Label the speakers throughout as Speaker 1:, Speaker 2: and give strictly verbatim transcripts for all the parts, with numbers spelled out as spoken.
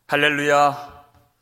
Speaker 1: 할렐루야.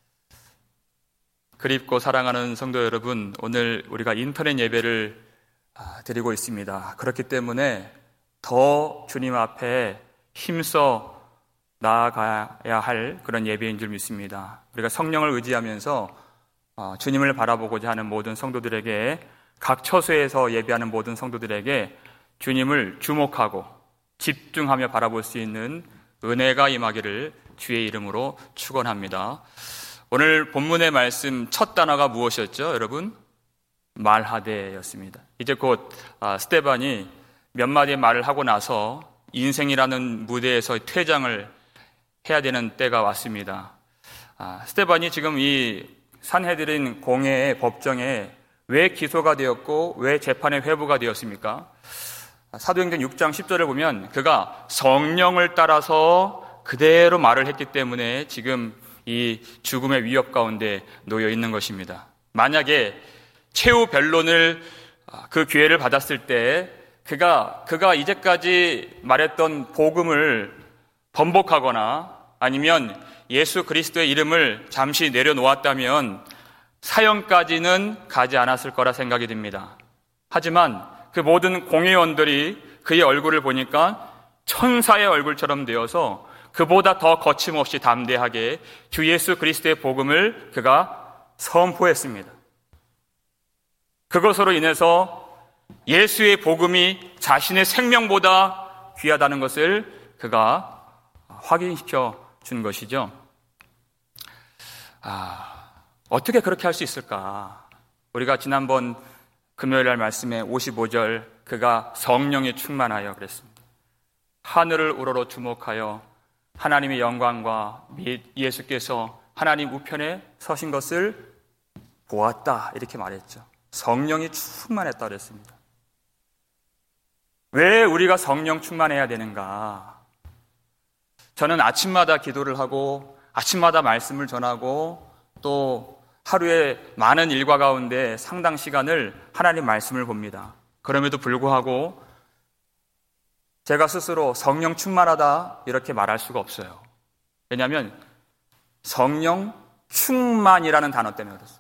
Speaker 1: 그립고 사랑하는 성도 여러분, 오늘 우리가 인터넷 예배를 드리고 있습니다. 그렇기 때문에 더 주님 앞에 힘써 나아가야 할 그런 예배인 줄 믿습니다. 우리가 성령을 의지하면서 주님을 바라보고자 하는 모든 성도들에게, 각 처소에서 예배하는 모든 성도들에게 주님을 주목하고 집중하며 바라볼 수 있는 은혜가 임하기를 주의 이름으로 축원합니다. 오늘 본문의 말씀 첫 단어가 무엇이었죠, 여러분? 말하되였습니다. 이제 곧 스데반이 몇 마디의 말을 하고 나서 인생이라는 무대에서 퇴장을 해야 되는 때가 왔습니다. 스데반이 지금 이 산헤드린 공회의 법정에 왜 기소가 되었고 왜 재판에 회부가 되었습니까? 사도행전 육 장 십 절을 보면 그가 성령을 따라서 그대로 말을 했기 때문에 지금 이 죽음의 위협 가운데 놓여 있는 것입니다. 만약에 최후 변론을 그 기회를 받았을 때 그가 그가 이제까지 말했던 복음을 번복하거나 아니면 예수 그리스도의 이름을 잠시 내려놓았다면 사형까지는 가지 않았을 거라 생각이 듭니다. 하지만 그 모든 공회원들이 그의 얼굴을 보니까 천사의 얼굴처럼 되어서 그보다 더 거침없이 담대하게 주 예수 그리스도의 복음을 그가 선포했습니다. 그것으로 인해서 예수의 복음이 자신의 생명보다 귀하다는 것을 그가 확인시켜 준 것이죠. 아, 어떻게 그렇게 할 수 있을까? 우리가 지난번 금요일 날 말씀에 오십오 절, 그가 성령에 충만하여 그랬습니다. 하늘을 우러러 주목하여 하나님의 영광과 및 예수께서 하나님 우편에 서신 것을 보았다, 이렇게 말했죠. 성령이 충만했다 그랬습니다. 왜 우리가 성령 충만해야 되는가? 저는 아침마다 기도를 하고 아침마다 말씀을 전하고 또 하루에 많은 일과 가운데 상당 시간을 하나님 말씀을 봅니다. 그럼에도 불구하고 제가 스스로 성령 충만하다 이렇게 말할 수가 없어요. 왜냐하면 성령 충만이라는 단어 때문에 그렇습니다.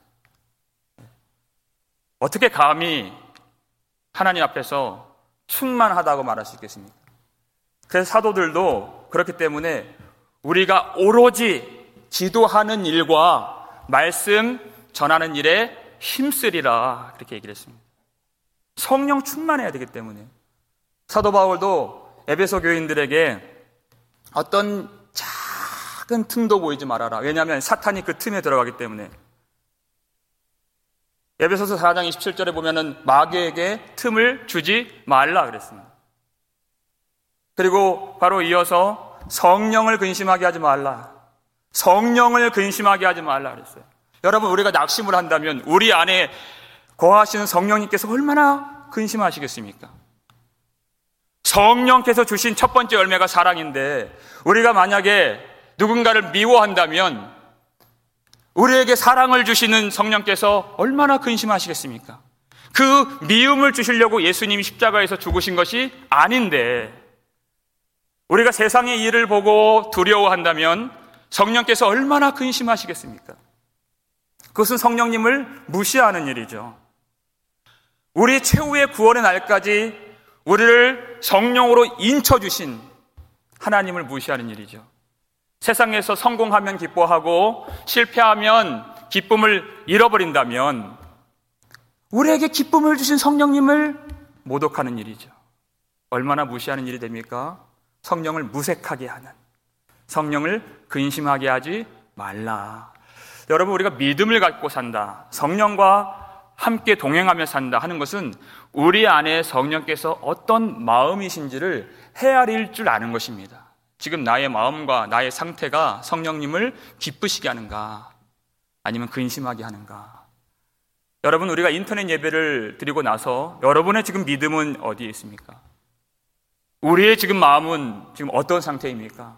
Speaker 1: 어떻게 감히 하나님 앞에서 충만하다고 말할 수 있겠습니까? 그래서 사도들도 그렇기 때문에 우리가 오로지 기도하는 일과 말씀 전하는 일에 힘쓰리라, 그렇게 얘기를 했습니다. 성령 충만해야 되기 때문에. 사도 바울도 에베소 교인들에게 어떤 작은 틈도 보이지 말아라. 왜냐하면 사탄이 그 틈에 들어가기 때문에. 에베소서 사 장 이십칠 절에 보면은 마귀에게 틈을 주지 말라 그랬습니다. 그리고 바로 이어서 성령을 근심하게 하지 말라. 성령을 근심하게 하지 말라 그랬어요. 여러분, 우리가 낙심을 한다면 우리 안에 거하시는 성령님께서 얼마나 근심하시겠습니까? 성령께서 주신 첫 번째 열매가 사랑인데 우리가 만약에 누군가를 미워한다면 우리에게 사랑을 주시는 성령께서 얼마나 근심하시겠습니까? 그 미움을 주시려고 예수님이 십자가에서 죽으신 것이 아닌데 우리가 세상의 일을 보고 두려워한다면 성령께서 얼마나 근심하시겠습니까? 그것은 성령님을 무시하는 일이죠. 우리 최후의 구원의 날까지 우리를 성령으로 인쳐주신 하나님을 무시하는 일이죠. 세상에서 성공하면 기뻐하고 실패하면 기쁨을 잃어버린다면 우리에게 기쁨을 주신 성령님을 모독하는 일이죠. 얼마나 무시하는 일이 됩니까? 성령을 무색하게 하는, 성령을 근심하게 하지 말라. 여러분, 우리가 믿음을 갖고 산다, 성령과 함께 동행하며 산다 하는 것은 우리 안에 성령께서 어떤 마음이신지를 헤아릴 줄 아는 것입니다. 지금 나의 마음과 나의 상태가 성령님을 기쁘시게 하는가 아니면 근심하게 하는가. 여러분, 우리가 인터넷 예배를 드리고 나서 여러분의 지금 믿음은 어디에 있습니까? 우리의 지금 마음은 지금 어떤 상태입니까?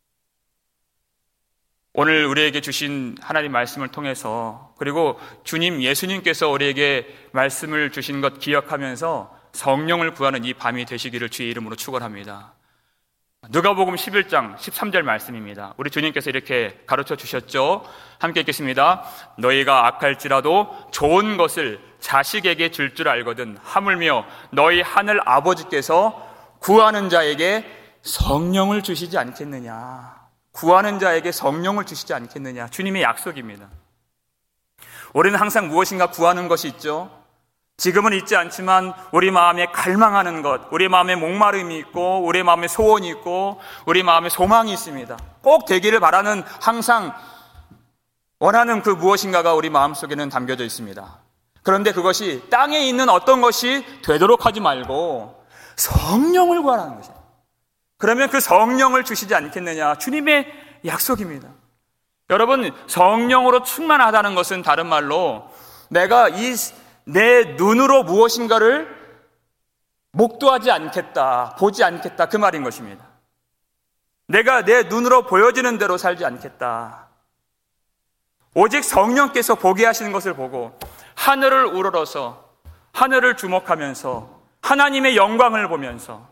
Speaker 1: 오늘 우리에게 주신 하나님 말씀을 통해서, 그리고 주님 예수님께서 우리에게 말씀을 주신 것 기억하면서 성령을 구하는 이 밤이 되시기를 주의 이름으로 축원합니다. 누가복음 십일 장 십삼 절 말씀입니다. 우리 주님께서 이렇게 가르쳐 주셨죠. 함께 읽겠습니다. 너희가 악할지라도 좋은 것을 자식에게 줄 줄 알거든 하물며 너희 하늘 아버지께서 구하는 자에게 성령을 주시지 않겠느냐. 구하는 자에게 성령을 주시지 않겠느냐. 주님의 약속입니다. 우리는 항상 무엇인가 구하는 것이 있죠. 지금은 있지 않지만 우리 마음에 갈망하는 것, 우리 마음에 목마름이 있고 우리 마음에 소원이 있고 우리 마음에 소망이 있습니다. 꼭 되기를 바라는, 항상 원하는 그 무엇인가가 우리 마음속에는 담겨져 있습니다. 그런데 그것이 땅에 있는 어떤 것이 되도록 하지 말고 성령을 구하라는 것이에요. 그러면 그 성령을 주시지 않겠느냐. 주님의 약속입니다. 여러분, 성령으로 충만하다는 것은 다른 말로 내가 이 내 눈으로 무엇인가를 목도하지 않겠다, 보지 않겠다, 그 말인 것입니다. 내가 내 눈으로 보여지는 대로 살지 않겠다. 오직 성령께서 보게 하시는 것을 보고 하늘을 우러러서 하늘을 주목하면서 하나님의 영광을 보면서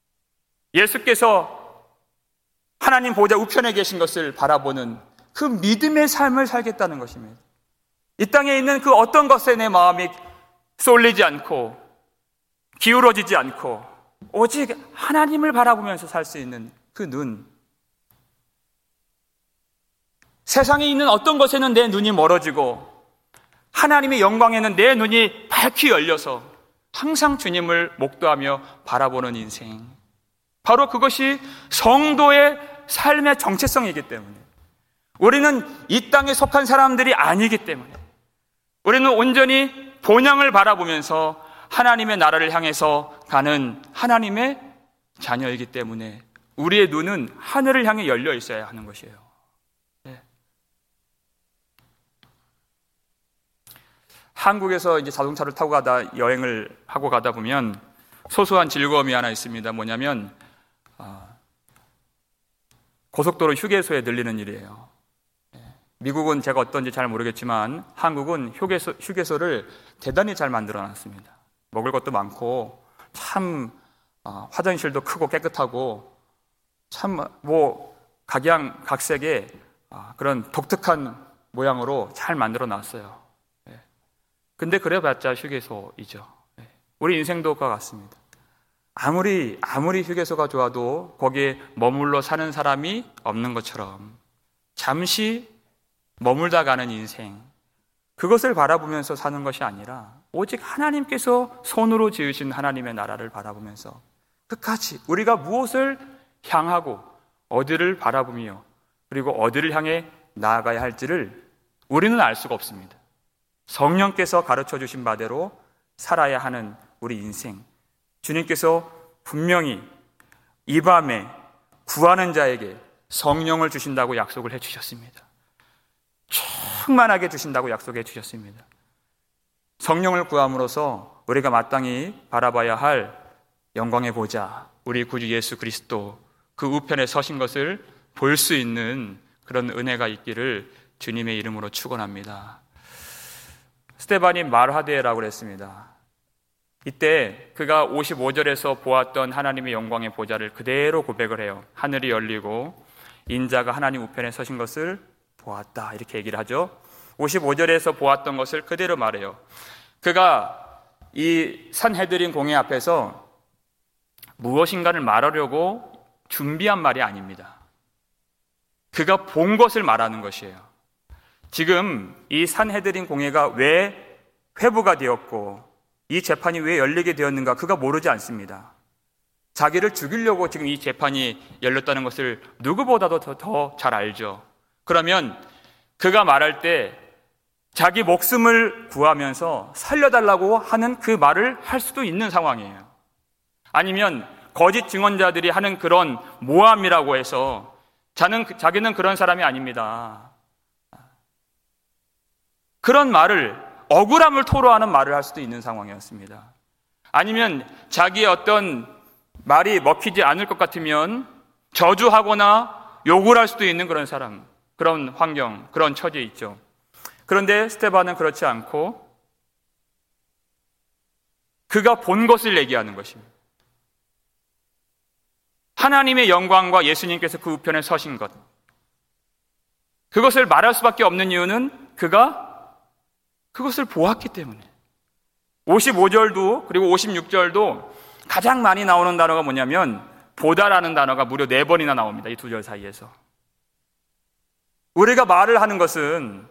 Speaker 1: 예수께서 하나님 보좌 우편에 계신 것을 바라보는 그 믿음의 삶을 살겠다는 것입니다. 이 땅에 있는 그 어떤 것에 내 마음이 쏠리지 않고 기울어지지 않고 오직 하나님을 바라보면서 살 수 있는 그 눈. 세상에 있는 어떤 것에는 내 눈이 멀어지고 하나님의 영광에는 내 눈이 밝히 열려서 항상 주님을 목도하며 바라보는 인생. 바로 그것이 성도의 삶의 정체성이기 때문에, 우리는 이 땅에 속한 사람들이 아니기 때문에, 우리는 온전히 본향을 바라보면서 하나님의 나라를 향해서 가는 하나님의 자녀이기 때문에 우리의 눈은 하늘을 향해 열려 있어야 하는 것이에요. 네. 한국에서 이제 자동차를 타고 가다 여행을 하고 가다 보면 소소한 즐거움이 하나 있습니다. 뭐냐면 어, 고속도로 휴게소에 들리는 일이에요. 미국은 제가 어떤지 잘 모르겠지만 한국은 휴게소, 휴게소를 대단히 잘 만들어 놨습니다. 먹을 것도 많고 참 어, 화장실도 크고 깨끗하고 참 뭐 각양각색의 어, 그런 독특한 모양으로 잘 만들어 놨어요. 네. 근데 그래봤자 휴게소이죠. 네. 우리 인생도 그와 같습니다. 아무리 아무리 휴게소가 좋아도 거기에 머물러 사는 사람이 없는 것처럼 잠시 머물다 가는 인생, 그것을 바라보면서 사는 것이 아니라 오직 하나님께서 손으로 지으신 하나님의 나라를 바라보면서 끝까지 우리가 무엇을 향하고 어디를 바라보며 그리고 어디를 향해 나아가야 할지를 우리는 알 수가 없습니다. 성령께서 가르쳐 주신 바대로 살아야 하는 우리 인생, 주님께서 분명히 이 밤에 구하는 자에게 성령을 주신다고 약속을 해 주셨습니다. 충만하게 주신다고 약속해 주셨습니다. 성령을 구함으로써 우리가 마땅히 바라봐야 할 영광의 보좌, 우리 구주 예수 그리스도 그 우편에 서신 것을 볼 수 있는 그런 은혜가 있기를 주님의 이름으로 축원합니다. 스데반이 말하되라고 그랬습니다. 이때 그가 오십오 절에서 보았던 하나님의 영광의 보좌를 그대로 고백을 해요. 하늘이 열리고 인자가 하나님 우편에 서신 것을 보았다, 이렇게 얘기를 하죠. 오십오 절에서 보았던 것을 그대로 말해요. 그가 이 산헤드린 공회 앞에서 무엇인가를 말하려고 준비한 말이 아닙니다. 그가 본 것을 말하는 것이에요. 지금 이 산헤드린 공회가 왜 회부가 되었고 이 재판이 왜 열리게 되었는가 그가 모르지 않습니다. 자기를 죽이려고 지금 이 재판이 열렸다는 것을 누구보다도 더 잘 알죠. 그러면 그가 말할 때 자기 목숨을 구하면서 살려달라고 하는 그 말을 할 수도 있는 상황이에요. 아니면 거짓 증언자들이 하는 그런 모함이라고 해서 자는, 자기는 그런 사람이 아닙니다, 그런 말을, 억울함을 토로하는 말을 할 수도 있는 상황이었습니다. 아니면 자기의 어떤 말이 먹히지 않을 것 같으면 저주하거나 욕을 할 수도 있는 그런 사람, 그런 환경, 그런 처지에 있죠. 그런데 스데반은 그렇지 않고 그가 본 것을 얘기하는 것입니다. 하나님의 영광과 예수님께서 그 우편에 서신 것, 그것을 말할 수밖에 없는 이유는 그가 그것을 보았기 때문에. 오십오 절도 그리고 오십육 절도 가장 많이 나오는 단어가 뭐냐면 보다라는 단어가 무려 네 번이나 나옵니다. 이 두 절 사이에서. 우리가 말을 하는 것은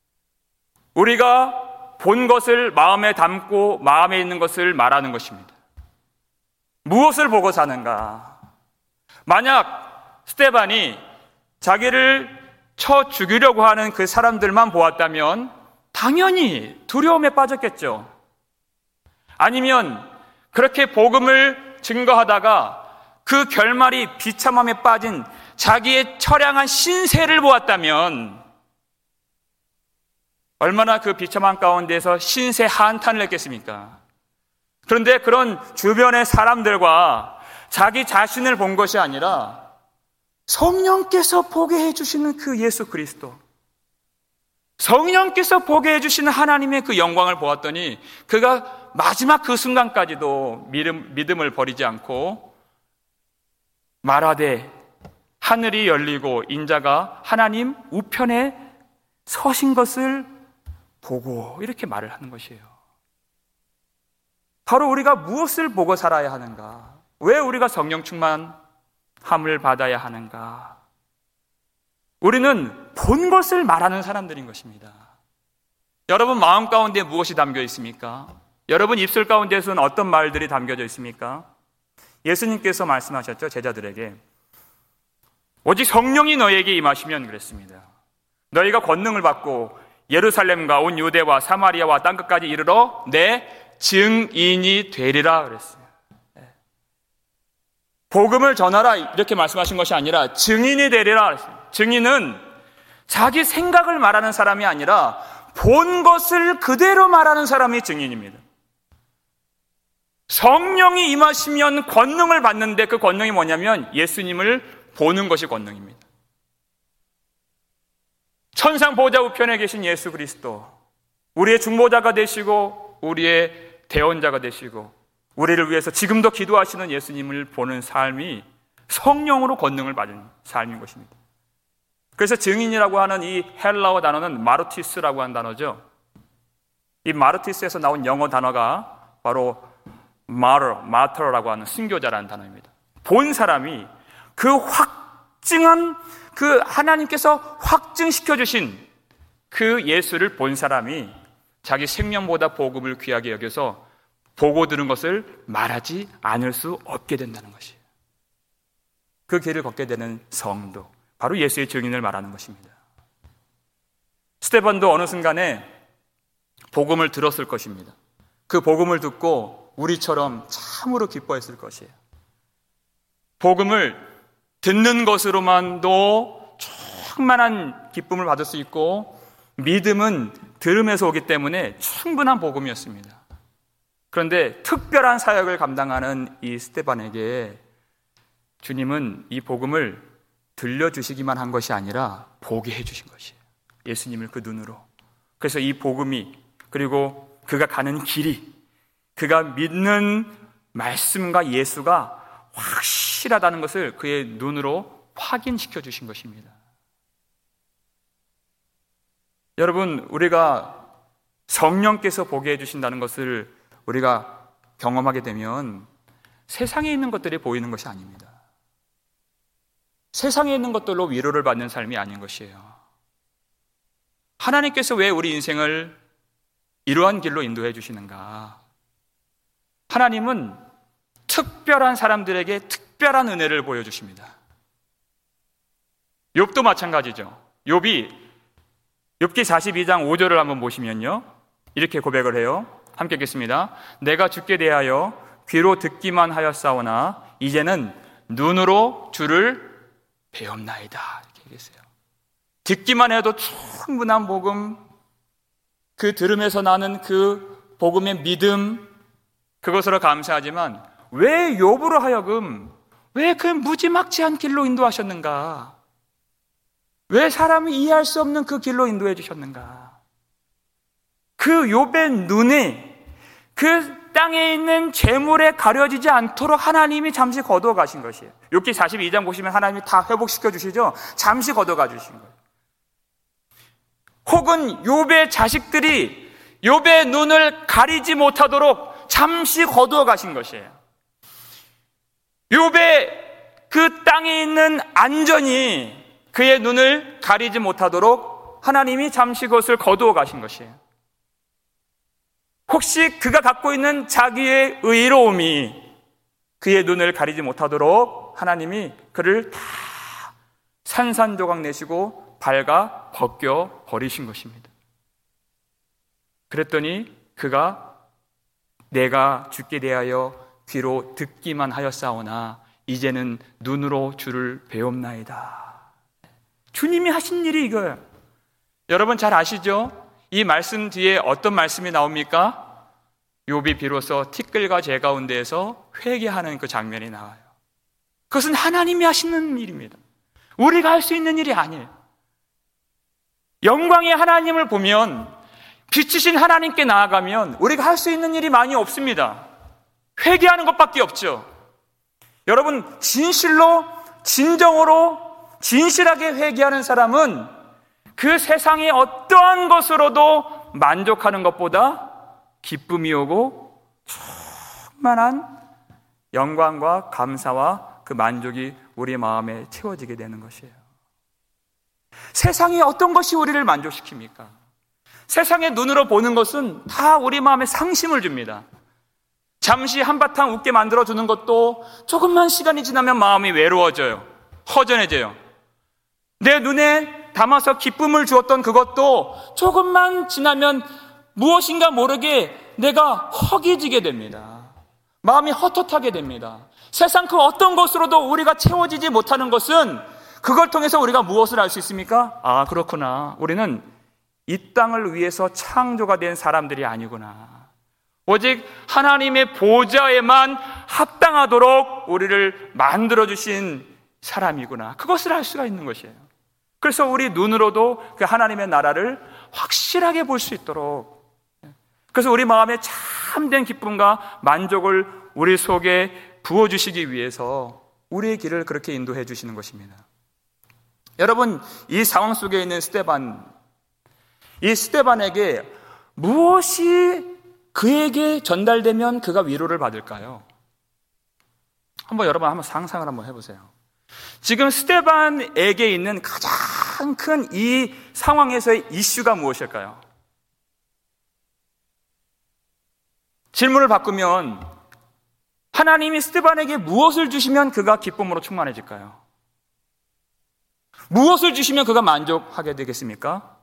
Speaker 1: 우리가 본 것을 마음에 담고 마음에 있는 것을 말하는 것입니다. 무엇을 보고 사는가? 만약 스데반이 자기를 쳐 죽이려고 하는 그 사람들만 보았다면 당연히 두려움에 빠졌겠죠. 아니면 그렇게 복음을 증거하다가 그 결말이 비참함에 빠진 자기의 처량한 신세를 보았다면 얼마나 그 비참한 가운데서 신세 한탄을 했겠습니까? 그런데 그런 주변의 사람들과 자기 자신을 본 것이 아니라 성령께서 보게 해주시는 그 예수 그리스도, 성령께서 보게 해주시는 하나님의 그 영광을 보았더니 그가 마지막 그 순간까지도 믿음, 믿음을 버리지 않고 말하되 하늘이 열리고 인자가 하나님 우편에 서신 것을 보고 이렇게 말을 하는 것이에요. 바로 우리가 무엇을 보고 살아야 하는가? 왜 우리가 성령 충만함을 받아야 하는가? 우리는 본 것을 말하는 사람들인 것입니다. 여러분 마음 가운데 무엇이 담겨 있습니까? 여러분 입술 가운데서는 어떤 말들이 담겨져 있습니까? 예수님께서 말씀하셨죠. 제자들에게 오직 성령이 너에게 임하시면 그랬습니다. 너희가 권능을 받고 예루살렘과 온 유대와 사마리아와 땅끝까지 이르러 내 증인이 되리라 그랬어요. 복음을 전하라 이렇게 말씀하신 것이 아니라 증인이 되리라 그랬어요. 증인은 자기 생각을 말하는 사람이 아니라 본 것을 그대로 말하는 사람이 증인입니다. 성령이 임하시면 권능을 받는데 그 권능이 뭐냐면 예수님을 보는 것이 권능입니다. 천상 보좌 우편에 계신 예수 그리스도, 우리의 중보자가 되시고 우리의 대언자가 되시고 우리를 위해서 지금도 기도하시는 예수님을 보는 삶이 성령으로 권능을 받은 삶인 것입니다. 그래서 증인이라고 하는 이 헬라어 단어는 마르티스라고 하는 단어죠. 이 마르티스에서 나온 영어 단어가 바로 마터, 마터라고 하는 순교자라는 단어입니다. 본 사람이 그 확증한 그 하나님께서 확증시켜 주신 그 예수를 본 사람이 자기 생명보다 복음을 귀하게 여겨서 보고 들은 것을 말하지 않을 수 없게 된다는 것이에요. 그 길을 걷게 되는 성도, 바로 예수의 증인을 말하는 것입니다. 스데반도 어느 순간에 복음을 들었을 것입니다. 그 복음을 듣고 우리처럼 참으로 기뻐했을 것이에요. 복음을 듣는 것으로만도 충만한 기쁨을 받을 수 있고 믿음은 들음에서 오기 때문에 충분한 복음이었습니다. 그런데 특별한 사역을 감당하는 이 스데반에게 주님은 이 복음을 들려주시기만 한 것이 아니라 보게 해주신 것이에요. 예수님을 그 눈으로. 그래서 이 복음이, 그리고 그가 가는 길이, 그가 믿는 말씀과 예수가 확실하다는 것을 그의 눈으로 확인시켜 주신 것입니다. 여러분, 우리가 성령께서 보게 해주신다는 것을 우리가 경험하게 되면 세상에 있는 것들이 보이는 것이 아닙니다. 세상에 있는 것들로 위로를 받는 삶이 아닌 것이에요. 하나님께서 왜 우리 인생을 이러한 길로 인도해 주시는가? 하나님은 특별한 사람들에게 특별한 은혜를 보여주십니다. 욥도 마찬가지죠. 욥이 욥기 사십이 장 오 절을 한번 보시면요, 이렇게 고백을 해요. 함께 읽겠습니다. 내가 주께 대하여 귀로 듣기만 하였사오나 이제는 눈으로 주를 배움나이다. 이렇게 얘기했어요. 듣기만 해도 충분한 복음, 그 들음에서 나는 그 복음의 믿음, 그것으로 감사하지만 왜 욥으로 하여금 왜 그 무지막지한 길로 인도하셨는가? 왜 사람이 이해할 수 없는 그 길로 인도해 주셨는가? 그 욥의 눈에 그 땅에 있는 재물에 가려지지 않도록 하나님이 잠시 거두어 가신 것이에요. 욥기 사십이 장 보시면 하나님이 다 회복시켜 주시죠. 잠시 거두어 주신 거예요. 혹은 욥의 자식들이 욥의 눈을 가리지 못하도록 잠시 거두어 가신 것이에요. 욥의 그 땅에 있는 안전이 그의 눈을 가리지 못하도록 하나님이 잠시 그것을 거두어 가신 것이에요. 혹시 그가 갖고 있는 자기의 의로움이 그의 눈을 가리지 못하도록 하나님이 그를 다 산산조각 내시고 발가 벗겨 버리신 것입니다. 그랬더니 그가 내가 주께 대하여 귀로 듣기만 하였사오나 이제는 눈으로 주를 배웁나이다. 주님이 하신 일이 이거예요. 여러분 잘 아시죠? 이 말씀 뒤에 어떤 말씀이 나옵니까? 욥이 비로소 티끌과 재 가운데에서 회개하는 그 장면이 나와요. 그것은 하나님이 하시는 일입니다. 우리가 할 수 있는 일이 아니에요. 영광의 하나님을 보면, 빛이신 하나님께 나아가면 우리가 할 수 있는 일이 많이 없습니다. 회개하는 것밖에 없죠. 여러분, 진실로 진정으로 진실하게 회개하는 사람은 그 세상의 어떠한 것으로도 만족하는 것보다 기쁨이 오고 충만한 영광과 감사와 그 만족이 우리 마음에 채워지게 되는 것이에요. 세상의 어떤 것이 우리를 만족시킵니까? 세상의 눈으로 보는 것은 다 우리 마음에 상심을 줍니다. 잠시 한바탕 웃게 만들어주는 것도 조금만 시간이 지나면 마음이 외로워져요. 허전해져요. 내 눈에 담아서 기쁨을 주었던 그것도 조금만 지나면 무엇인가 모르게 내가 허기지게 됩니다. 마음이 헛헛하게 됩니다. 세상 그 어떤 것으로도 우리가 채워지지 못하는 것은 그걸 통해서 우리가 무엇을 알 수 있습니까? 아, 그렇구나. 우리는 이 땅을 위해서 창조가 된 사람들이 아니구나. 오직 하나님의 보좌에만 합당하도록 우리를 만들어주신 사람이구나. 그것을 알 수가 있는 것이에요. 그래서 우리 눈으로도 그 하나님의 나라를 확실하게 볼 수 있도록, 그래서 우리 마음에 참된 기쁨과 만족을 우리 속에 부어주시기 위해서 우리의 길을 그렇게 인도해 주시는 것입니다. 여러분, 이 상황 속에 있는 스데반, 이 스데반에게 무엇이 그에게 전달되면 그가 위로를 받을까요? 한번 여러분 한번 상상을 한번 해보세요. 지금 스데반에게 있는 가장 큰 이 상황에서의 이슈가 무엇일까요? 질문을 바꾸면 하나님이 스데반에게 무엇을 주시면 그가 기쁨으로 충만해질까요? 무엇을 주시면 그가 만족하게 되겠습니까?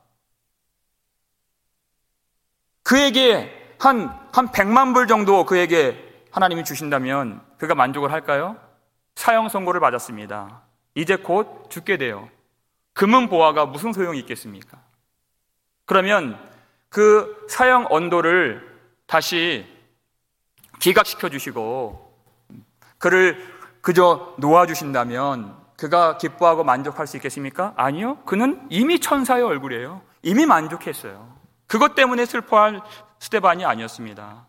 Speaker 1: 그에게 한, 한 백만 불 정도 그에게 하나님이 주신다면 그가 만족을 할까요? 사형 선고를 받았습니다. 이제 곧 죽게 돼요. 금은 보화가 무슨 소용이 있겠습니까? 그러면 그 사형 언도를 다시 기각시켜 주시고 그를 그저 놓아주신다면 그가 기뻐하고 만족할 수 있겠습니까? 아니요. 그는 이미 천사의 얼굴이에요. 이미 만족했어요. 그것 때문에 슬퍼할 스데반이 아니었습니다.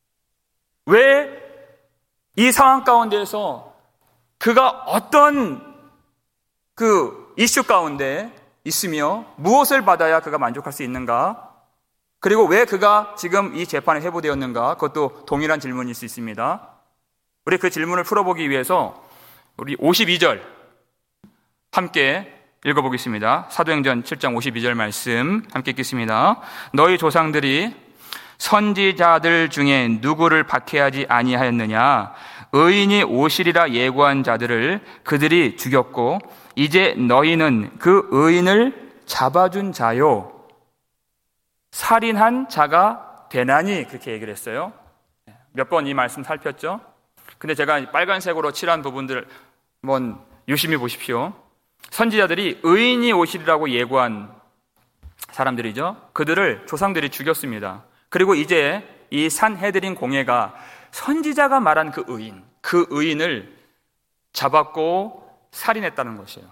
Speaker 1: 왜 이 상황 가운데에서 그가 어떤 그 이슈 가운데 있으며 무엇을 받아야 그가 만족할 수 있는가? 그리고 왜 그가 지금 이 재판에 회부되었는가? 그것도 동일한 질문일 수 있습니다. 우리 그 질문을 풀어보기 위해서 우리 오십이 절 함께 읽어보겠습니다. 사도행전 칠 장 오십이 절 말씀 함께 읽겠습니다. 너희 조상들이 선지자들 중에 누구를 박해하지 아니하였느냐? 의인이 오시리라 예고한 자들을 그들이 죽였고 이제 너희는 그 의인을 잡아준 자요 살인한 자가 되나니, 그렇게 얘기를 했어요. 몇 번 이 말씀 살폈죠? 근데 제가 빨간색으로 칠한 부분들을 한번 유심히 보십시오. 선지자들이 의인이 오시리라고 예고한 사람들이죠. 그들을 조상들이 죽였습니다. 그리고 이제 이 산헤드린 공회가 선지자가 말한 그 의인, 그 의인을 잡았고 살인했다는 것이에요.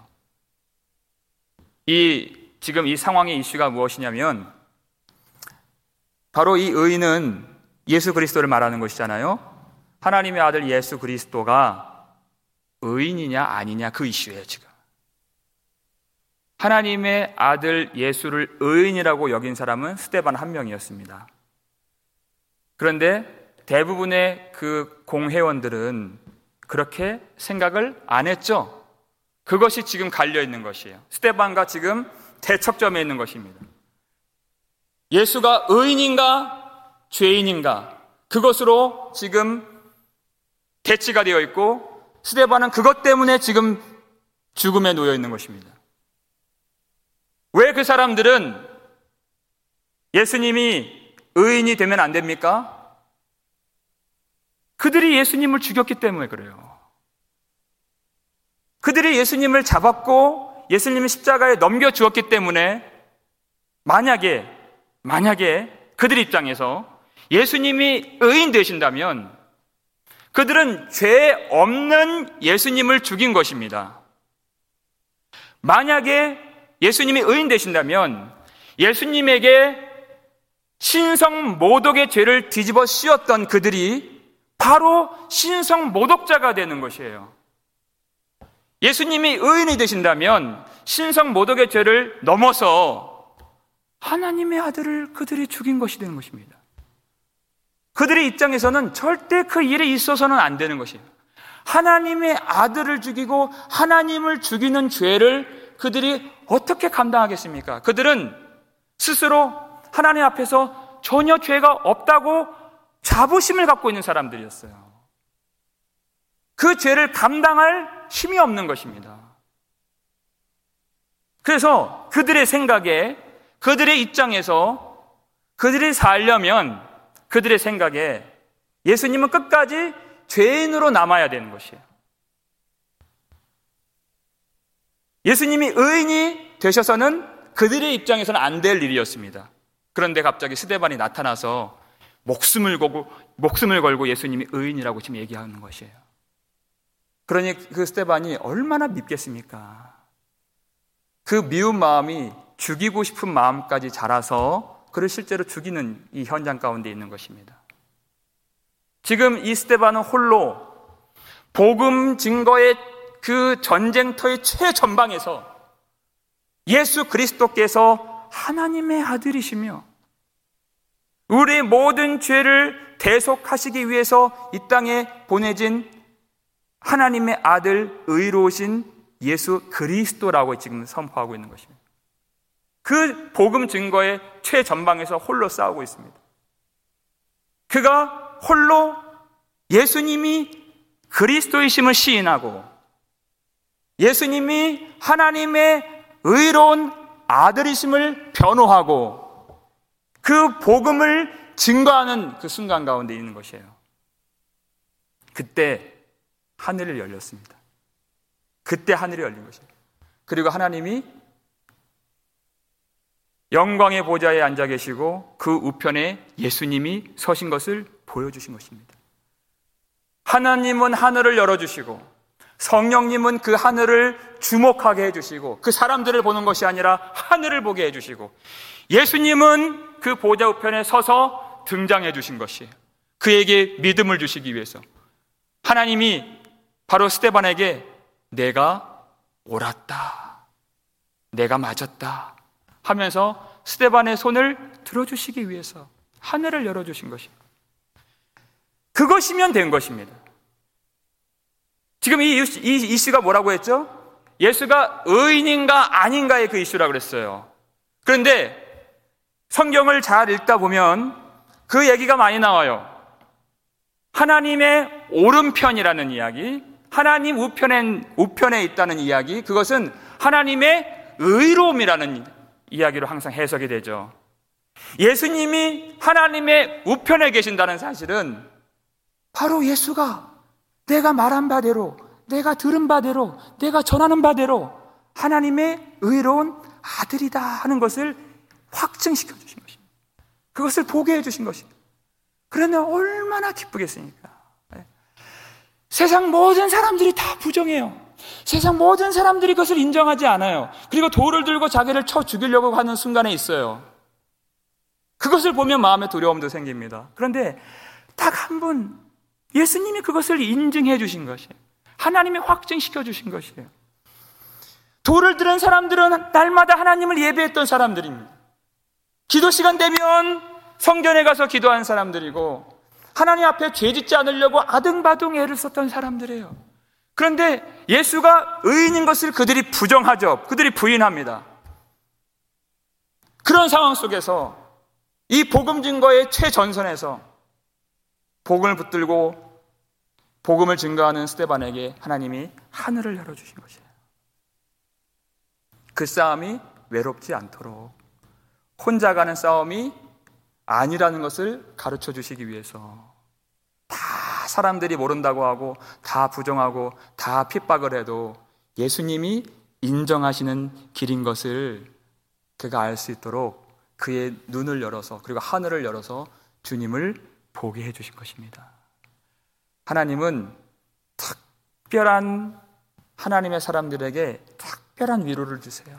Speaker 1: 이 지금 이 상황의 이슈가 무엇이냐면 바로 이 의인은 예수 그리스도를 말하는 것이잖아요. 하나님의 아들 예수 그리스도가 의인이냐 아니냐 그 이슈예요. 지금 하나님의 아들 예수를 의인이라고 여긴 사람은 스데반 한 명이었습니다. 그런데 대부분의 그 공회원들은 그렇게 생각을 안 했죠. 그것이 지금 갈려 있는 것이에요. 스데반과 지금 대척점에 있는 것입니다. 예수가 의인인가 죄인인가 그것으로 지금 대치가 되어 있고 스데반은 그것 때문에 지금 죽음에 놓여 있는 것입니다. 왜 그 사람들은 예수님이 의인이 되면 안 됩니까? 그들이 예수님을 죽였기 때문에 그래요. 그들이 예수님을 잡았고 예수님을 십자가에 넘겨주었기 때문에 만약에 만약에 그들 입장에서 예수님이 의인 되신다면 그들은 죄 없는 예수님을 죽인 것입니다. 만약에 예수님이 의인 되신다면 예수님에게 신성 모독의 죄를 뒤집어 씌웠던 그들이 바로 신성 모독자가 되는 것이에요. 예수님이 의인이 되신다면 신성 모독의 죄를 넘어서 하나님의 아들을 그들이 죽인 것이 되는 것입니다. 그들의 입장에서는 절대 그 일이 있어서는 안 되는 것이에요. 하나님의 아들을 죽이고 하나님을 죽이는 죄를 그들이 어떻게 감당하겠습니까? 그들은 스스로 하나님 앞에서 전혀 죄가 없다고 자부심을 갖고 있는 사람들이었어요. 그 죄를 감당할 힘이 없는 것입니다. 그래서 그들의 생각에, 그들의 입장에서 그들이 살려면 그들의 생각에 예수님은 끝까지 죄인으로 남아야 되는 것이에요. 예수님이 의인이 되셔서는 그들의 입장에서는 안 될 일이었습니다. 그런데 갑자기 스데반이 나타나서 목숨을 걸고, 목숨을 걸고 예수님이 의인이라고 지금 얘기하는 것이에요. 그러니 그 스데반이 얼마나 밉겠습니까? 그 미운 마음이 죽이고 싶은 마음까지 자라서 그를 실제로 죽이는 이 현장 가운데 있는 것입니다. 지금 이 스데반은 홀로 복음 증거의 그 전쟁터의 최전방에서 예수 그리스도께서 하나님의 아들이시며 우리의 모든 죄를 대속하시기 위해서 이 땅에 보내진 하나님의 아들 의로우신 예수 그리스도라고 지금 선포하고 있는 것입니다. 그 복음 증거의 최전방에서 홀로 싸우고 있습니다. 그가 홀로 예수님이 그리스도이심을 시인하고 예수님이 하나님의 의로운 아들이심을 변호하고 그 복음을 증거하는 그 순간 가운데 있는 것이에요. 그때 하늘이 열렸습니다. 그때 하늘이 열린 것이에요. 그리고 하나님이 영광의 보좌에 앉아 계시고 그 우편에 예수님이 서신 것을 보여주신 것입니다. 하나님은 하늘을 열어주시고 성령님은 그 하늘을 주목하게 해주시고 그 사람들을 보는 것이 아니라 하늘을 보게 해주시고 예수님은 그 보좌 우편에 서서 등장해 주신 것이에요. 그에게 믿음을 주시기 위해서 하나님이 바로 스데반에게 내가 옳았다, 내가 맞았다 하면서 스데반의 손을 들어주시기 위해서 하늘을 열어주신 것입니다. 그것이면 된 것입니다. 지금 이, 이 이슈가 뭐라고 했죠? 예수가 의인인가 아닌가의 그 이슈라고 그랬어요. 그런데 성경을 잘 읽다 보면 그 얘기가 많이 나와요. 하나님의 오른편이라는 이야기, 하나님 우편에, 우편에 있다는 이야기, 그것은 하나님의 의로움이라는 이야기로 항상 해석이 되죠. 예수님이 하나님의 우편에 계신다는 사실은 바로 예수가 내가 말한 바대로, 내가 들은 바대로, 내가 전하는 바대로 하나님의 의로운 아들이다 하는 것을 확증시켜 주신 것입니다. 그것을 보게 해 주신 것입니다. 그러면 얼마나 기쁘겠습니까? 네. 세상 모든 사람들이 다 부정해요. 세상 모든 사람들이 그것을 인정하지 않아요. 그리고 돌을 들고 자기를 쳐 죽이려고 하는 순간에 있어요. 그것을 보면 마음에 두려움도 생깁니다. 그런데 딱 한 분, 예수님이 그것을 인증해 주신 것이에요. 하나님이 확증시켜 주신 것이에요. 돌을 들은 사람들은 날마다 하나님을 예배했던 사람들입니다. 기도 시간 되면 성전에 가서 기도한 사람들이고, 하나님 앞에 죄 짓지 않으려고 아등바등 애를 썼던 사람들이에요. 그런데 예수가 의인인 것을 그들이 부정하죠. 그들이 부인합니다. 그런 상황 속에서 이 복음 증거의 최전선에서 복음을 붙들고 복음을 증거하는 스데반에게 하나님이 하늘을 열어주신 것이에요. 그 싸움이 외롭지 않도록, 혼자 가는 싸움이 아니라는 것을 가르쳐 주시기 위해서, 다 사람들이 모른다고 하고 다 부정하고 다 핍박을 해도 예수님이 인정하시는 길인 것을 그가 알 수 있도록 그의 눈을 열어서, 그리고 하늘을 열어서 주님을 보게 해주신 것입니다. 하나님은 특별한, 하나님의 사람들에게 특별한 위로를 주세요.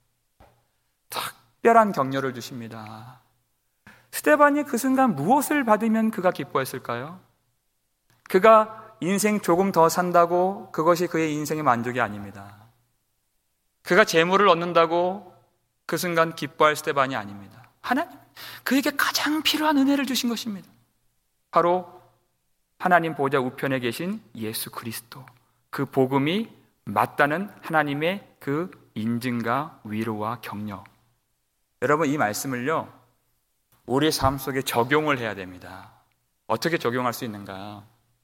Speaker 1: 특별한 격려를 주십니다. 스데반이 그 순간 무엇을 받으면 그가 기뻐했을까요? 그가 인생 조금 더 산다고 그것이 그의 인생의 만족이 아닙니다. 그가 재물을 얻는다고 그 순간 기뻐할 스데반이 아닙니다. 하나님, 그에게 가장 필요한 은혜를 주신 것입니다. 바로 하나님 보좌 우편에 계신 예수 그리스도, 그 복음이 맞다는 하나님의 그 인증과 위로와 격려. 여러분, 이 말씀을요, 우리의 삶 속에 적용을 해야 됩니다. 어떻게 적용할 수 있는가?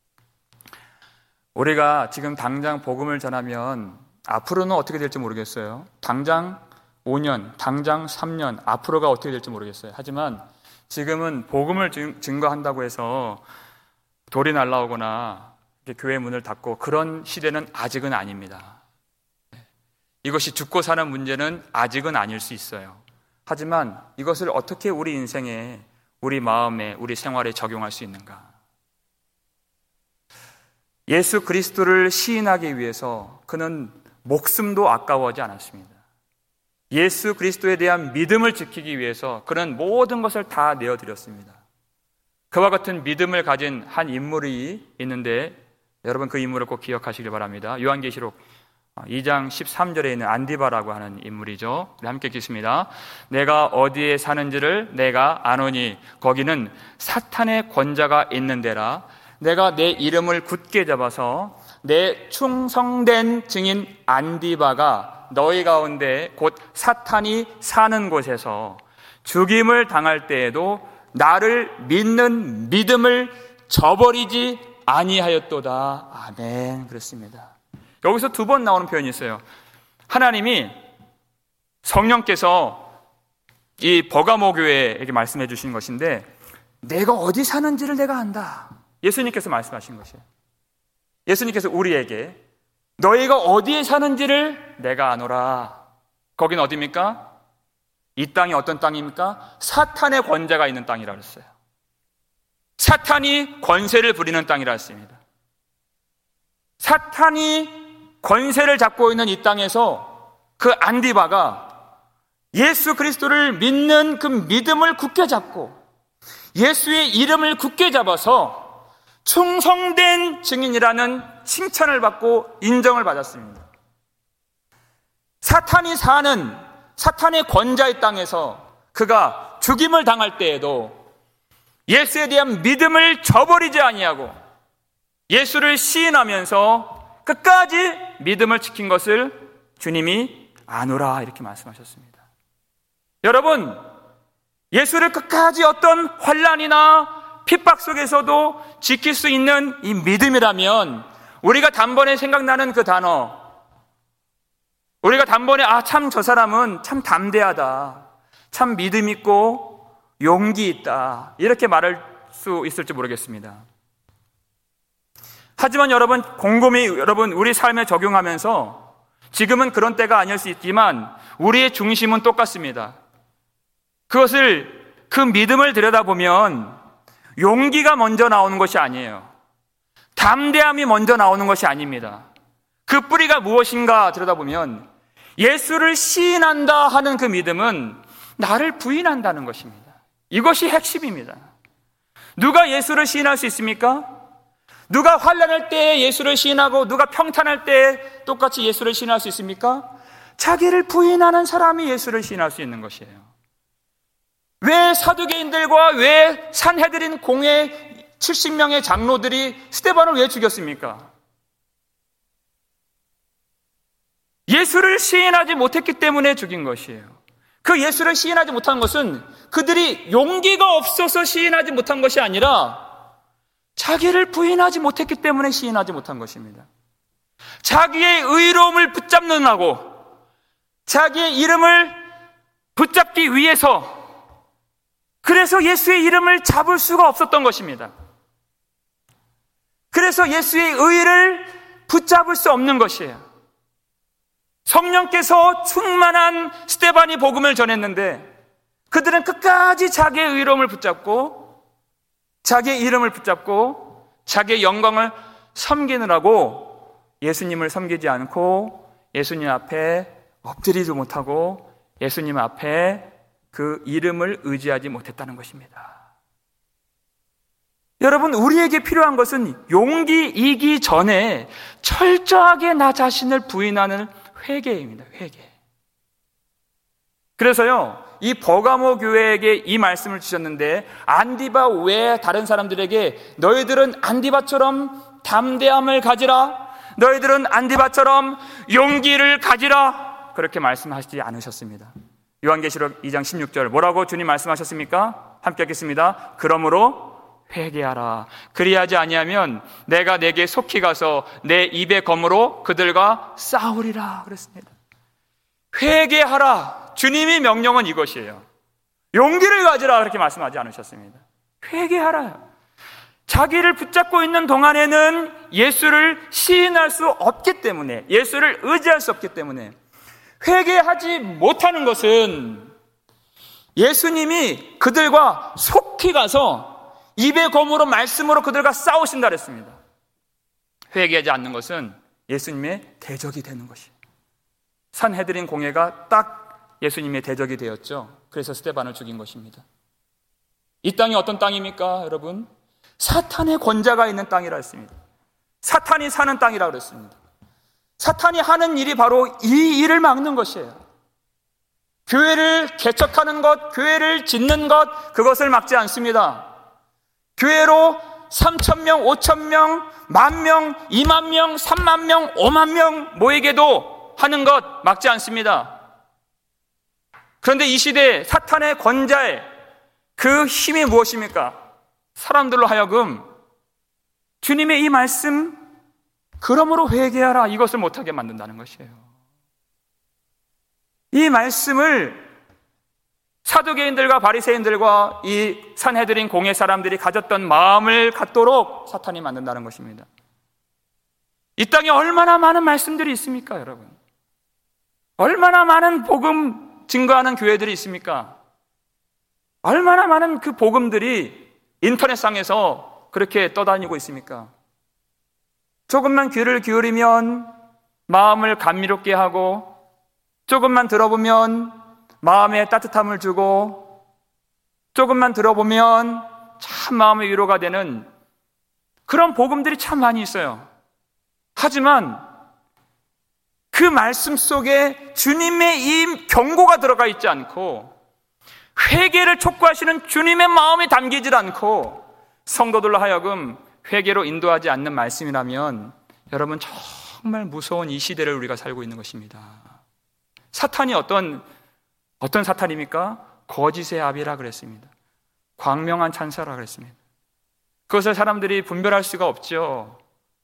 Speaker 1: 우리가 지금 당장 복음을 전하면 앞으로는 어떻게 될지 모르겠어요. 당장 오 년, 당장 삼 년, 앞으로가 어떻게 될지 모르겠어요. 하지만 지금은 복음을 증거한다고 해서 돌이 날아오거나 교회 문을 닫고 그런 시대는 아직은 아닙니다. 이것이 죽고 사는 문제는 아직은 아닐 수 있어요. 하지만 이것을 어떻게 우리 인생에, 우리 마음에, 우리 생활에 적용할 수 있는가? 예수 그리스도를 시인하기 위해서 그는 목숨도 아까워하지 않았습니다. 예수 그리스도에 대한 믿음을 지키기 위해서 그는 모든 것을 다 내어드렸습니다. 그와 같은 믿음을 가진 한 인물이 있는데, 여러분 그 인물을 꼭 기억하시길 바랍니다. 요한계시록 이 장 십삼 절에 있는 안디바라고 하는 인물이죠. 우리 함께 읽겠습니다. 내가 어디에 사는지를 내가 아노니 거기는 사탄의 권자가 있는 데라. 내가 내 이름을 굳게 잡아서 내 충성된 증인 안디바가 너희 가운데 곧 사탄이 사는 곳에서 죽임을 당할 때에도 나를 믿는 믿음을 저버리지 아니하였도다. 아멘. 그렇습니다. 여기서 두 번 나오는 표현이 있어요. 하나님이, 성령께서 이 버가모 교회에게 말씀해 주신 것인데, 내가 어디 사는지를 내가 안다. 예수님께서 말씀하신 것이에요. 예수님께서 우리에게 너희가 어디에 사는지를 내가 아노라. 거긴 어디입니까? 이 땅이 어떤 땅입니까? 사탄의 권자가 있는 땅이라 그랬어요. 사탄이 권세를 부리는 땅이라 했습니다. 사탄이 권세를 잡고 있는 이 땅에서 그 안디바가 예수 그리스도를 믿는 그 믿음을 굳게 잡고 예수의 이름을 굳게 잡아서 충성된 증인이라는 칭찬을 받고 인정을 받았습니다. 사탄이 사는, 사탄의 권자의 땅에서 그가 죽임을 당할 때에도 예수에 대한 믿음을 저버리지 아니하고 예수를 시인하면서 끝까지 믿음을 지킨 것을 주님이 아노라, 이렇게 말씀하셨습니다. 여러분, 예수를 끝까지 어떤 환난이나 핍박 속에서도 지킬 수 있는 이 믿음이라면, 우리가 단번에 생각나는 그 단어, 우리가 단번에 아, 참 저 사람은 참 담대하다, 참 믿음 있고 용기 있다, 이렇게 말할 수 있을지 모르겠습니다. 하지만 여러분, 곰곰이 여러분 우리 삶에 적용하면서, 지금은 그런 때가 아닐 수 있지만 우리의 중심은 똑같습니다. 그것을, 그 믿음을 들여다보면 용기가 먼저 나오는 것이 아니에요. 담대함이 먼저 나오는 것이 아닙니다. 그 뿌리가 무엇인가 들여다보면 예수를 시인한다 하는 그 믿음은 나를 부인한다는 것입니다. 이것이 핵심입니다. 누가 예수를 시인할 수 있습니까? 누가 환난할 때 예수를 시인하고 누가 평탄할 때 똑같이 예수를 시인할 수 있습니까? 자기를 부인하는 사람이 예수를 시인할 수 있는 것이에요. 왜 사두개인들과 왜 산헤드린 공회 칠십 명의 장로들이 스데반을 왜 죽였습니까? 예수를 시인하지 못했기 때문에 죽인 것이에요. 그 예수를 시인하지 못한 것은 그들이 용기가 없어서 시인하지 못한 것이 아니라 자기를 부인하지 못했기 때문에 시인하지 못한 것입니다. 자기의 의로움을 붙잡느라고, 자기의 이름을 붙잡기 위해서, 그래서 예수의 이름을 잡을 수가 없었던 것입니다. 그래서 예수의 의를 붙잡을 수 없는 것이에요. 성령께서 충만한 스데반이 복음을 전했는데 그들은 끝까지 자기의 의로움을 붙잡고 자기의 이름을 붙잡고 자기의 영광을 섬기느라고 예수님을 섬기지 않고 예수님 앞에 엎드리지 못하고 예수님 앞에 그 이름을 의지하지 못했다는 것입니다. 여러분, 우리에게 필요한 것은 용기이기 전에 철저하게 나 자신을 부인하는 회개입니다. 회개. 그래서요, 이 버가모 교회에게 이 말씀을 주셨는데 안디바 외에 다른 사람들에게 너희들은 안디바처럼 담대함을 가지라, 너희들은 안디바처럼 용기를 가지라, 그렇게 말씀하시지 않으셨습니다. 요한계시록 이 장 십육 절 뭐라고 주님 말씀하셨습니까? 함께 하겠습니다. 그러므로 회개하라. 그리하지 아니하면 내가 내게 속히 가서 내 입의 검으로 그들과 싸우리라 그랬습니다. 회개하라. 주님의 명령은 이것이에요. 용기를 가지라 그렇게 말씀하지 않으셨습니다. 회개하라. 자기를 붙잡고 있는 동안에는 예수를 시인할 수 없기 때문에, 예수를 의지할 수 없기 때문에, 회개하지 못하는 것은 예수님이 그들과 속히 가서 입의 검으로 말씀으로 그들과 싸우신다 그랬습니다. 회개하지 않는 것은 예수님의 대적이 되는 것이에요. 산헤드린 공회가 딱 예수님의 대적이 되었죠. 그래서 스데반을 죽인 것입니다. 이 땅이 어떤 땅입니까, 여러분? 사탄의 권자가 있는 땅이라 했습니다. 사탄이 사는 땅이라 그랬습니다. 사탄이 하는 일이 바로 이 일을 막는 것이에요. 교회를 개척하는 것, 교회를 짓는 것, 그것을 막지 않습니다. 교회로 삼천 명, 오천 명, 만 명, 이만 명, 삼만 명, 오만 명 모이게도 하는 것 막지 않습니다. 그런데 이 시대에 사탄의 권자의 그 힘이 무엇입니까? 사람들로 하여금 주님의 이 말씀, 그러므로 회개하라, 이것을 못하게 만든다는 것이에요. 이 말씀을 사두개인들과 바리새인들과 이 산헤드린 공회 사람들이 가졌던 마음을 갖도록 사탄이 만든다는 것입니다. 이 땅에 얼마나 많은 말씀들이 있습니까, 여러분? 얼마나 많은 복음 증거하는 교회들이 있습니까? 얼마나 많은 그 복음들이 인터넷상에서 그렇게 떠다니고 있습니까? 조금만 귀를 기울이면 마음을 감미롭게 하고, 조금만 들어보면 마음에 따뜻함을 주고, 조금만 들어보면 참 마음의 위로가 되는 그런 복음들이 참 많이 있어요. 하지만 그 말씀 속에 주님의 이 경고가 들어가 있지 않고, 회개를 촉구하시는 주님의 마음이 담기질 않고, 성도들로 하여금 회개로 인도하지 않는 말씀이라면 여러분, 정말 무서운 이 시대를 우리가 살고 있는 것입니다. 사탄이 어떤 어떤 사탄입니까? 거짓의 아비라 그랬습니다. 광명한 찬사라 그랬습니다. 그것을 사람들이 분별할 수가 없죠.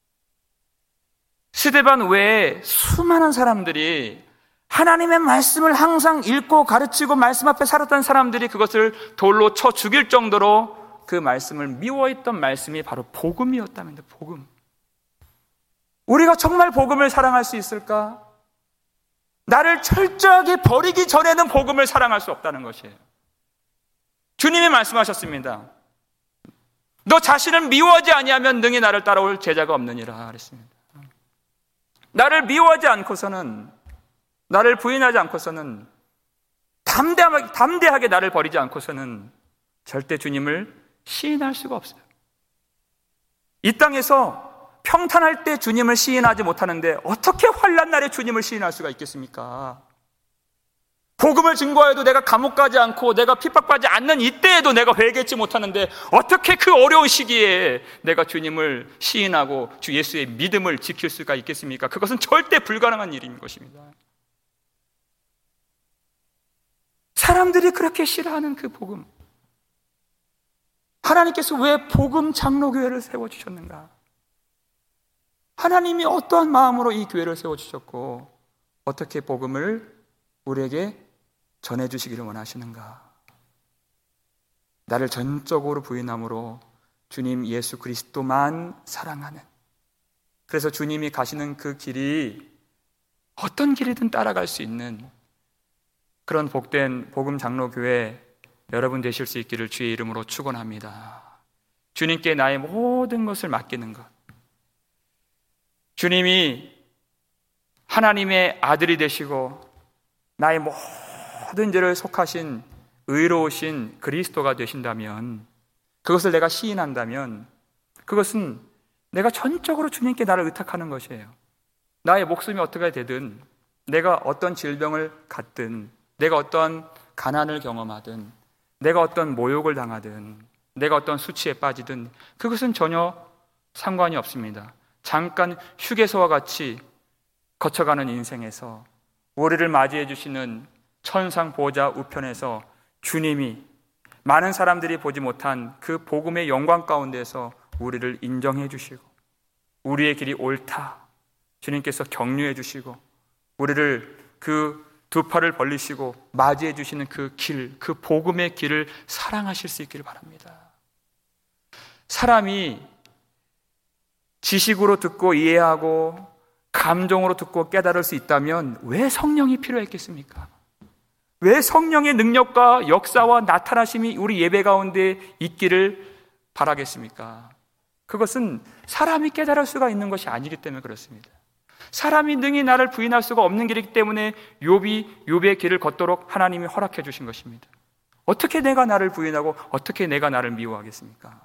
Speaker 1: 스데반 외에 수많은 사람들이 하나님의 말씀을 항상 읽고 가르치고 말씀 앞에 살았던 사람들이 그것을 돌로 쳐 죽일 정도로 그 말씀을 미워했던 말씀이 바로 복음이었다면, 복음. 우리가 정말 복음을 사랑할 수 있을까? 나를 철저하게 버리기 전에는 복음을 사랑할 수 없다는 것이에요. 주님이 말씀하셨습니다. 너 자신을 미워하지 아니하면 능히 나를 따라올 제자가 없느니라 그랬습니다. 나를 미워하지 않고서는, 나를 부인하지 않고서는, 담대하게, 담대하게 나를 버리지 않고서는 절대 주님을 시인할 수가 없어요. 이 땅에서 평탄할 때 주님을 시인하지 못하는데 어떻게 환난 날에 주님을 시인할 수가 있겠습니까? 복음을 증거해도 내가 감옥 가지 않고 내가 핍박받지 않는 이때에도 내가 회개치 못하는데 어떻게 그 어려운 시기에 내가 주님을 시인하고 주 예수의 믿음을 지킬 수가 있겠습니까? 그것은 절대 불가능한 일인 것입니다. 사람들이 그렇게 싫어하는 그 복음, 하나님께서 왜 복음 장로교회를 세워주셨는가? 하나님이 어떠한 마음으로 이 교회를 세워주셨고 어떻게 복음을 우리에게 전해주시기를 원하시는가? 나를 전적으로 부인함으로 주님 예수 그리스도만 사랑하는, 그래서 주님이 가시는 그 길이 어떤 길이든 따라갈 수 있는 그런 복된 복음 장로교회 여러분 되실 수 있기를 주의 이름으로 축원합니다. 주님께 나의 모든 것을 맡기는 것, 주님이 하나님의 아들이 되시고 나의 모든 죄를 속하신 의로우신 그리스도가 되신다면, 그것을 내가 시인한다면 그것은 내가 전적으로 주님께 나를 의탁하는 것이에요. 나의 목숨이 어떻게 되든, 내가 어떤 질병을 갖든, 내가 어떤 가난을 경험하든, 내가 어떤 모욕을 당하든, 내가 어떤 수치에 빠지든 그것은 전혀 상관이 없습니다. 잠깐 휴게소와 같이 거쳐가는 인생에서 우리를 맞이해 주시는 천상 보좌 우편에서 주님이 많은 사람들이 보지 못한 그 복음의 영광 가운데서 우리를 인정해 주시고 우리의 길이 옳다 주님께서 격려해 주시고 우리를 그 두 팔을 벌리시고 맞이해 주시는 그 길, 그 복음의 길을 사랑하실 수 있기를 바랍니다. 사람이 지식으로 듣고 이해하고 감정으로 듣고 깨달을 수 있다면 왜 성령이 필요했겠습니까? 왜 성령의 능력과 역사와 나타나심이 우리 예배 가운데 있기를 바라겠습니까? 그것은 사람이 깨달을 수가 있는 것이 아니기 때문에 그렇습니다. 사람이 능히 나를 부인할 수가 없는 길이기 때문에 욥이 욥의 길을 걷도록 하나님이 허락해 주신 것입니다. 어떻게 내가 나를 부인하고 어떻게 내가 나를 미워하겠습니까?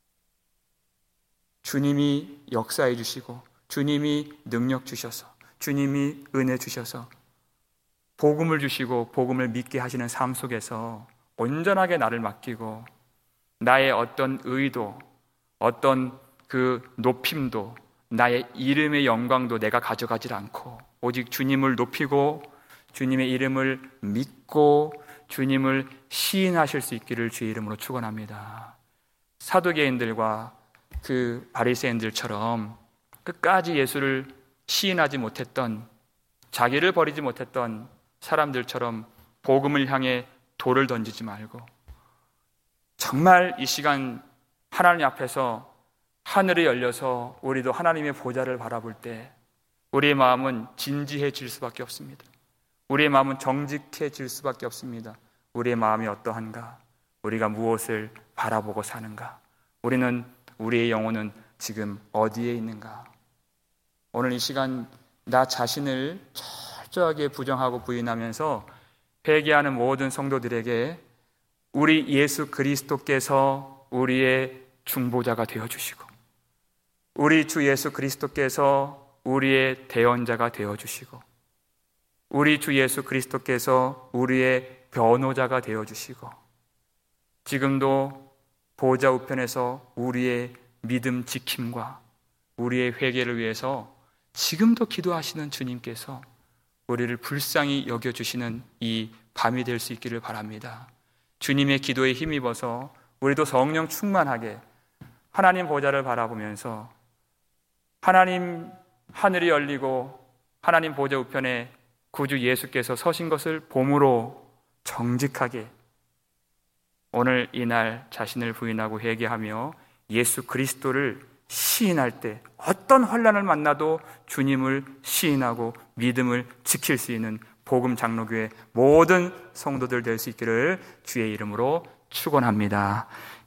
Speaker 1: 주님이 역사해 주시고 주님이 능력 주셔서 주님이 은혜 주셔서 복음을 주시고 복음을 믿게 하시는 삶 속에서 온전하게 나를 맡기고 나의 어떤 의도, 어떤 그 높임도, 나의 이름의 영광도 내가 가져가지 않고 오직 주님을 높이고 주님의 이름을 믿고 주님을 시인하실 수 있기를 주의 이름으로 축원합니다. 사두개인들과 그 바리새인들처럼 끝까지 예수를 시인하지 못했던, 자기를 버리지 못했던 사람들처럼 복음을 향해 돌을 던지지 말고 정말 이 시간 하나님 앞에서 하늘이 열려서 우리도 하나님의 보좌를 바라볼 때 우리의 마음은 진지해질 수밖에 없습니다. 우리의 마음은 정직해질 수밖에 없습니다. 우리의 마음이 어떠한가? 우리가 무엇을 바라보고 사는가? 우리는 우리의 영혼은 지금 어디에 있는가? 오늘 이 시간 나 자신을 철저하게 부정하고 부인하면서 회개하는 모든 성도들에게 우리 예수 그리스도께서 우리의 중보자가 되어주시고 우리 주 예수 그리스도께서 우리의 대언자가 되어주시고 우리 주 예수 그리스도께서 우리의 변호자가 되어주시고 지금도 보좌 우편에서 우리의 믿음 지킴과 우리의 회개를 위해서 지금도 기도하시는 주님께서 우리를 불쌍히 여겨주시는 이 밤이 될 수 있기를 바랍니다. 주님의 기도에 힘입어서 우리도 성령 충만하게 하나님 보좌를 바라보면서 하나님 하늘이 열리고 하나님 보좌 우편에 구주 예수께서 서신 것을 봄으로 정직하게 오늘 이날 자신을 부인하고 회개하며 예수 그리스도를 시인할 때 어떤 환난을 만나도 주님을 시인하고 믿음을 지킬 수 있는 복음 장로교회 모든 성도들 될 수 있기를 주의 이름으로 축원합니다.